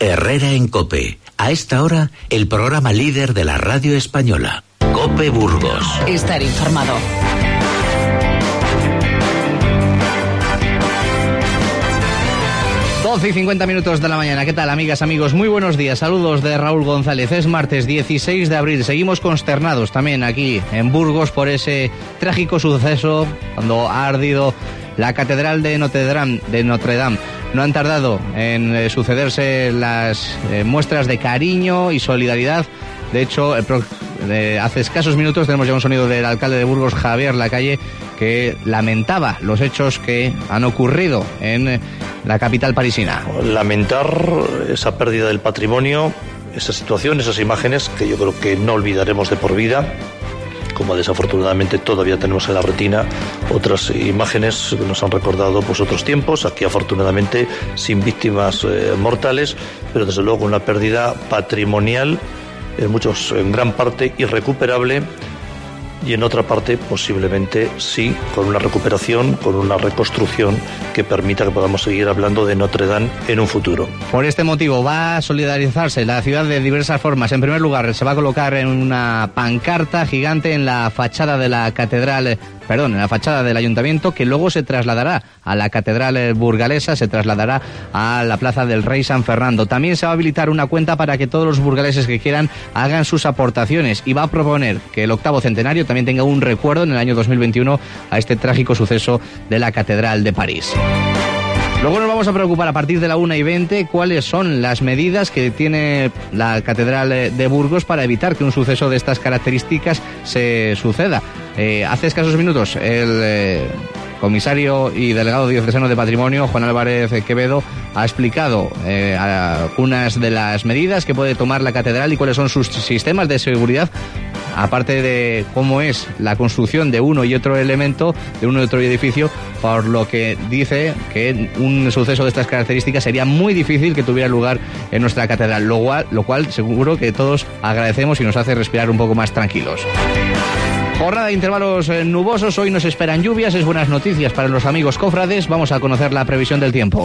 Herrera en COPE. A esta hora, el programa líder de la radio española. COPE Burgos. Estar informado. Y 50 minutos de la mañana. ¿Qué tal, amigas, amigos? Muy buenos días. Saludos de Raúl González. Es martes 16 de abril. Seguimos consternados también aquí en Burgos por ese trágico suceso cuando ha ardido la Catedral de Notre Dame. No han tardado en sucederse las muestras de cariño y solidaridad. De hecho, hace escasos minutos tenemos ya un sonido del alcalde de Burgos, Javier Lacalle, que lamentaba los hechos que han ocurrido en la capital parisina. Lamentar esa pérdida del patrimonio, esa situación, esas imágenes que yo creo que no olvidaremos de por vida, como desafortunadamente todavía tenemos en la retina otras imágenes que nos han recordado pues otros tiempos, aquí afortunadamente sin víctimas mortales, pero desde luego una pérdida patrimonial, en gran parte irrecuperable, y en otra parte posiblemente sí, con una recuperación, con una reconstrucción que permita que podamos seguir hablando de Notre Dame en un futuro. Por este motivo va a solidarizarse la ciudad de diversas formas. En primer lugar, se va a colocar en una pancarta gigante en la fachada de la catedral, en la fachada del ayuntamiento, que luego se trasladará a la catedral burgalesa, se trasladará a la plaza del Rey San Fernando. También se va a habilitar una cuenta para que todos los burgaleses que quieran hagan sus aportaciones, y va a proponer que el 8º centenario también tenga un recuerdo en el año 2021 a este trágico suceso de la Catedral de París. Luego nos vamos a preocupar a partir de la 1:20 cuáles son las medidas que tiene la Catedral de Burgos para evitar que un suceso de estas características se suceda. Hace escasos minutos el comisario y delegado diocesano de Patrimonio, Juan Álvarez Quevedo, ha explicado algunas de las medidas que puede tomar la catedral y cuáles son sus sistemas de seguridad, aparte de cómo es la construcción de uno y otro elemento, de uno y otro edificio, por lo que dice que un suceso de estas características sería muy difícil que tuviera lugar en nuestra catedral, lo cual seguro que todos agradecemos y nos hace respirar un poco más tranquilos. Jornada de intervalos nubosos, hoy nos esperan lluvias, es buenas noticias para los amigos cofrades. Vamos a conocer la previsión del tiempo.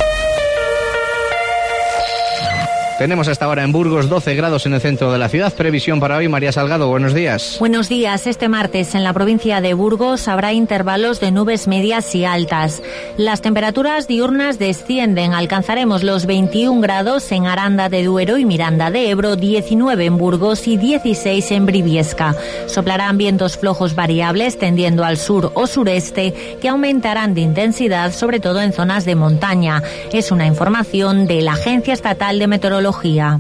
Tenemos hasta ahora en Burgos 12 grados en el centro de la ciudad. Previsión para hoy, María Salgado, buenos días. Buenos días. Este martes en la provincia de Burgos habrá intervalos de nubes medias y altas. Las temperaturas diurnas descienden. Alcanzaremos los 21 grados en Aranda de Duero y Miranda de Ebro, 19 en Burgos y 16 en Briviesca. Soplarán vientos flojos variables tendiendo al sur o sureste, que aumentarán de intensidad, sobre todo en zonas de montaña. Es una información de la Agencia Estatal de Meteorología.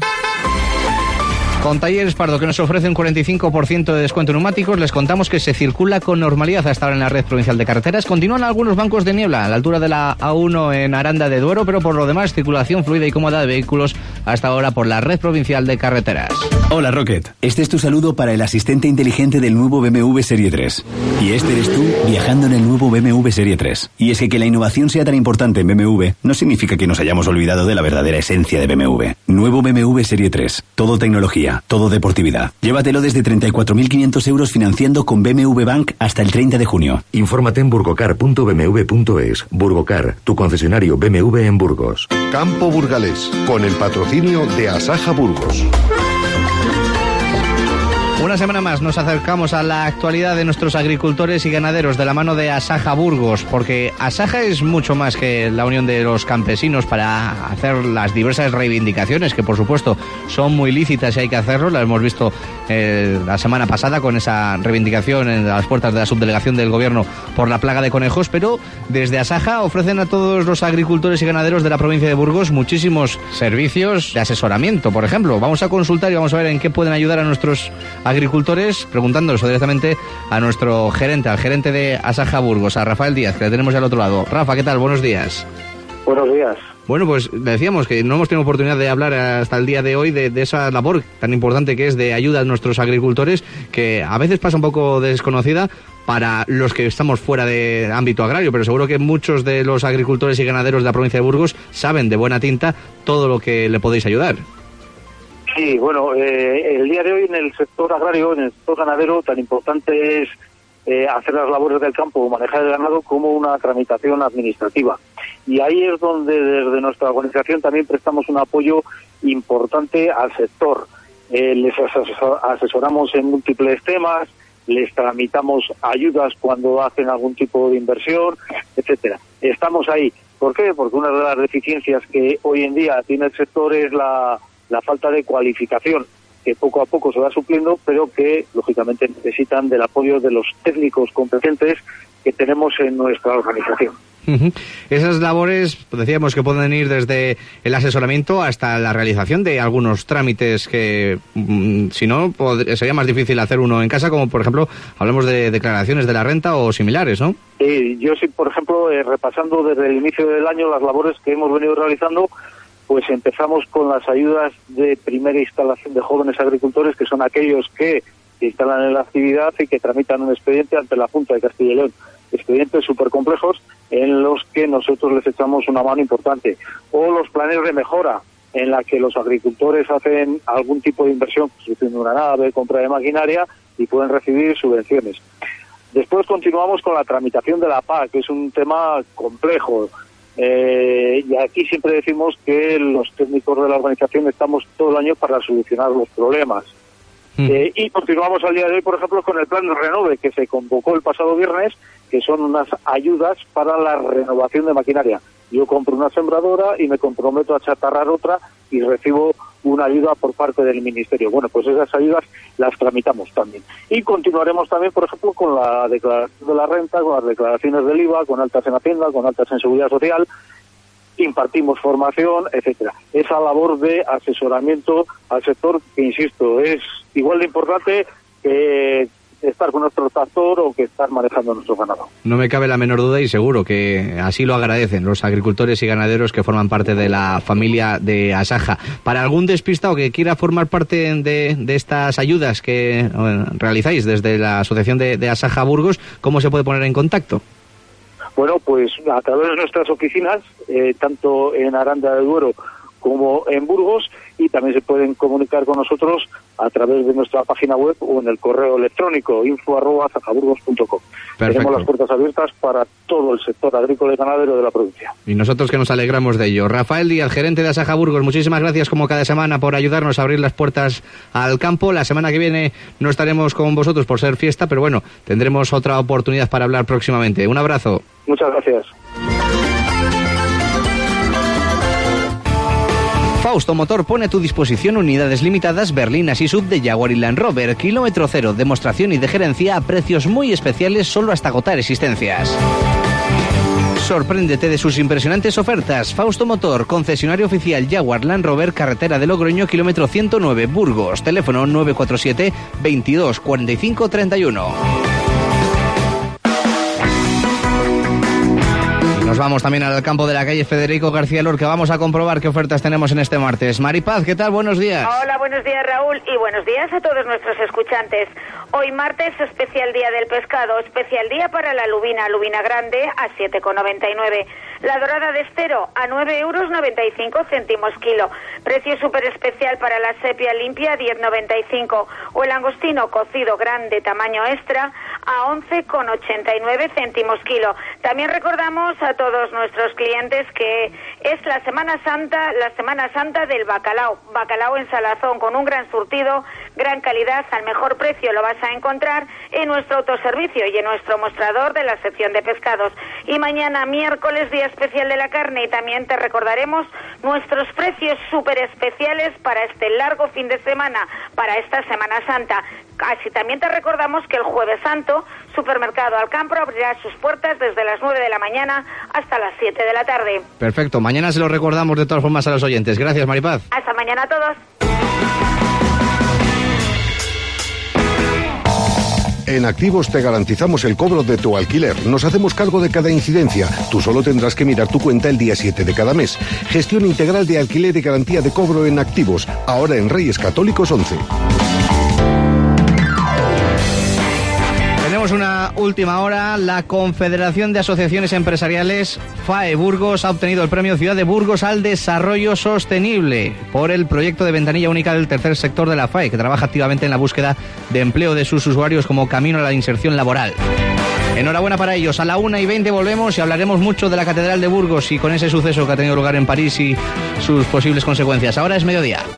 Con Talleres Pardo, que nos ofrece un 45% de descuento en neumáticos, les contamos que se circula con normalidad hasta ahora en la red provincial de carreteras. Continúan algunos bancos de niebla a la altura de la A1 en Aranda de Duero, pero por lo demás, circulación fluida y cómoda de vehículos hasta ahora por la red provincial de carreteras. Hola, Rocket. Este es tu saludo para el asistente inteligente del nuevo BMW Serie 3. Y este eres tú viajando en el nuevo BMW Serie 3. Y es que la innovación sea tan importante en BMW no significa que nos hayamos olvidado de la verdadera esencia de BMW. Nuevo BMW Serie 3. Todo tecnología, todo deportividad. Llévatelo desde 34.500 euros financiando con BMW Bank hasta el 30 de junio. Infórmate en burgocar.bmw.es. Burgocar, tu concesionario BMW en Burgos. Campo Burgalés, con el patrocinio de Asaja Burgos. Una semana más nos acercamos a la actualidad de nuestros agricultores y ganaderos de la mano de Asaja Burgos, porque Asaja es mucho más que la unión de los campesinos para hacer las diversas reivindicaciones, que por supuesto son muy lícitas y hay que hacerlo. Las hemos visto la semana pasada con esa reivindicación en las puertas de la subdelegación del gobierno por la plaga de conejos, pero desde Asaja ofrecen a todos los agricultores y ganaderos de la provincia de Burgos muchísimos servicios de asesoramiento. Por ejemplo, vamos a consultar y vamos a ver en qué pueden ayudar a nuestros agricultores, preguntándolo directamente a nuestro gerente, al gerente de Asaja Burgos, a Rafael Díaz, que le tenemos al otro lado. Rafa, ¿qué tal? Buenos días. Buenos días. Bueno, pues decíamos que no hemos tenido oportunidad de hablar hasta el día de hoy de esa labor tan importante que es de ayuda a nuestros agricultores, que a veces pasa un poco desconocida para los que estamos fuera de ámbito agrario, pero seguro que muchos de los agricultores y ganaderos de la provincia de Burgos saben de buena tinta todo lo que le podéis ayudar. Sí, bueno, el día de hoy en el sector agrario, en el sector ganadero, tan importante es hacer las labores del campo, manejar el ganado, como una tramitación administrativa. Y ahí es donde desde nuestra organización también prestamos un apoyo importante al sector. Les asesoramos en múltiples temas, les tramitamos ayudas cuando hacen algún tipo de inversión, etcétera. Estamos ahí. ¿Por qué? Porque una de las deficiencias que hoy en día tiene el sector es la falta de cualificación, que poco a poco se va supliendo, pero que lógicamente necesitan del apoyo de los técnicos competentes que tenemos en nuestra organización. Esas labores, decíamos, que pueden ir desde el asesoramiento hasta la realización de algunos trámites que, si no, sería más difícil hacer uno en casa, como por ejemplo, hablamos de declaraciones de la renta o similares, ¿no? Yo sí, por ejemplo, repasando desde el inicio del año las labores que hemos venido realizando, pues empezamos con las ayudas de primera instalación de jóvenes agricultores, que son aquellos que se instalan en la actividad y que tramitan un expediente ante la Junta de Castilla y León. Expedientes súper complejos en los que nosotros les echamos una mano importante. O los planes de mejora, en la que los agricultores hacen algún tipo de inversión, construyendo una nave, compra de maquinaria, y pueden recibir subvenciones. Después continuamos con la tramitación de la PAC, que es un tema complejo. Y aquí siempre decimos que los técnicos de la organización estamos todo el año para solucionar los problemas. Y continuamos al día de hoy, por ejemplo, con el plan Renove, que se convocó el pasado viernes, que son unas ayudas para la renovación de maquinaria. Yo compro una sembradora y me comprometo a chatarrar otra y recibo una ayuda por parte del Ministerio. Bueno, pues esas ayudas las tramitamos también. Y continuaremos también, por ejemplo, con la declaración de la renta, con las declaraciones del IVA, con altas en Hacienda, con altas en Seguridad Social. Impartimos formación, etcétera. Esa labor de asesoramiento al sector, que insisto, es igual de importante que estar con nuestro tractor o que estar manejando nuestro ganado. No me cabe la menor duda, y seguro que así lo agradecen los agricultores y ganaderos que forman parte de la familia de Asaja. Para algún despistado que quiera formar parte de estas ayudas que realizáis desde la Asociación de Asaja Burgos, ¿cómo se puede poner en contacto? Bueno, pues a través de nuestras oficinas, tanto en Aranda de Duero como en Burgos, y también se pueden comunicar con nosotros a través de nuestra página web o en el correo electrónico info@asajaburgos.com. Tenemos las puertas abiertas para todo el sector agrícola y ganadero de la provincia. Y nosotros que nos alegramos de ello. Rafael Díaz, gerente de Asaja Burgos, muchísimas gracias como cada semana por ayudarnos a abrir las puertas al campo. La semana que viene no estaremos con vosotros por ser fiesta, pero bueno, tendremos otra oportunidad para hablar próximamente. Un abrazo. Muchas gracias. Fausto Motor pone a tu disposición unidades limitadas berlinas y sub de Jaguar y Land Rover, kilómetro cero, demostración y de gerencia a precios muy especiales solo hasta agotar existencias. Sorpréndete de sus impresionantes ofertas. Fausto Motor, concesionario oficial Jaguar Land Rover, carretera de Logroño, kilómetro 109, Burgos. Teléfono 947 22 45 31. Nos vamos también al campo de la calle Federico García Lorca. Vamos a comprobar qué ofertas tenemos en este martes. Maripaz, ¿qué tal? Buenos días. Hola, buenos días, Raúl, y buenos días a todos nuestros escuchantes. Hoy martes, especial día del pescado, especial día para la lubina grande a 7,99. La dorada de estero a 9,95 € kilo. Precio súper especial para la sepia limpia, 10,95. O el langostino cocido grande tamaño extra a 11,89 € kilo. También recordamos a todos nuestros clientes que es la Semana Santa del bacalao en salazón, con un gran surtido, gran calidad, al mejor precio. Lo vas a encontrar en nuestro autoservicio y en nuestro mostrador de la sección de pescados. Y mañana, miércoles, día especial de la carne, y también te recordaremos nuestros precios súper especiales para este largo fin de semana, para esta Semana Santa. Así también te recordamos que el Jueves Santo, Supermercado Alcampro abrirá sus puertas desde las 9 de la mañana hasta las 7 de la tarde. Perfecto, mañana se lo recordamos de todas formas a los oyentes. Gracias, Maripaz. Hasta mañana a todos. En Activos te garantizamos el cobro de tu alquiler. Nos hacemos cargo de cada incidencia. Tú solo tendrás que mirar tu cuenta el día 7 de cada mes. Gestión integral de alquiler y garantía de cobro en Activos. Ahora en Reyes Católicos 11. Tenemos una última hora. La Confederación de Asociaciones Empresariales FAE Burgos ha obtenido el premio Ciudad de Burgos al Desarrollo Sostenible por el proyecto de ventanilla única del tercer sector de la FAE, que trabaja activamente en la búsqueda de empleo de sus usuarios como camino a la inserción laboral. Enhorabuena para ellos. A la 1:20 volvemos y hablaremos mucho de la Catedral de Burgos y con ese suceso que ha tenido lugar en París y sus posibles consecuencias. Ahora es mediodía.